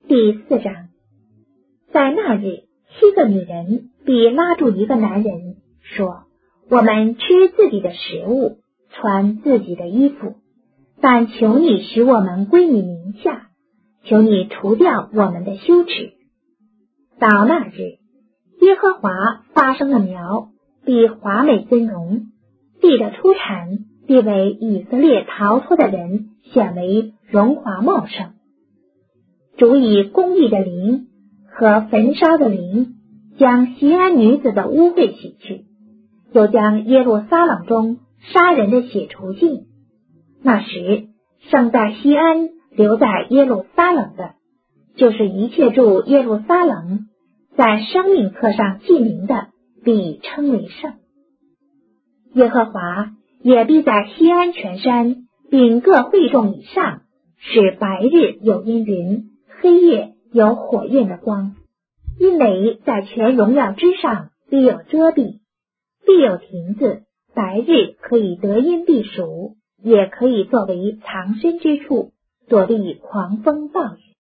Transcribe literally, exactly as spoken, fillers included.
第四章。在那日，七个女人必拉住一个男人，说：我们吃自己的食物，穿自己的衣服，但求你使我们归你名下，求你除掉我们的羞耻。到那日，耶和华发生的苗必华美尊荣，地的出产必为以色列逃脱的人显为荣华茂盛。主以公义的灵和焚烧的灵将锡安女子的污秽洗去，又将耶路撒冷中杀人的血除尽。那时，生在锡安留在耶路撒冷的，就是一切住耶路撒冷在生命册上记名的，必称为圣。耶和华也必在锡安全山并各会众以上，使白日有阴云，黑夜有火焰的光。因为在全荣耀之上必有遮蔽，必有亭子，白日可以得阴避暑，也可以作为藏身之处，躲避狂风暴雨。